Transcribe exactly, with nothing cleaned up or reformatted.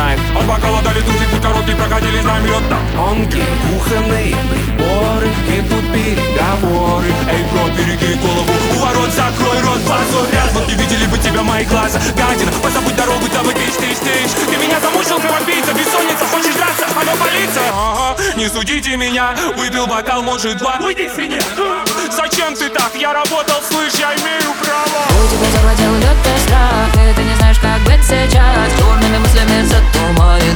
знает. От бокала дали трусик, путь короткий, прокатились нами лед там. Онки, кухонные приборы, идут переговоры. Эй, бро, береги голову, у ворот закрой рот, позор ряд. Вот не видели бы тебя мои глаза, гадина. Позабудь дорогу, там и тыщ, тыщ, тыщ. Ты меня замучил, кровопийца, бессонница, хочешь драться? Алло, полиция! Ага, не судите меня, выпил бокал, может два. Уйди с меня! Зачем ты так? Я работал, слышь, я имею право. У тебя завладел лютый страх, и ты не знаешь, как быть сейчас. Черными мыслями затуманен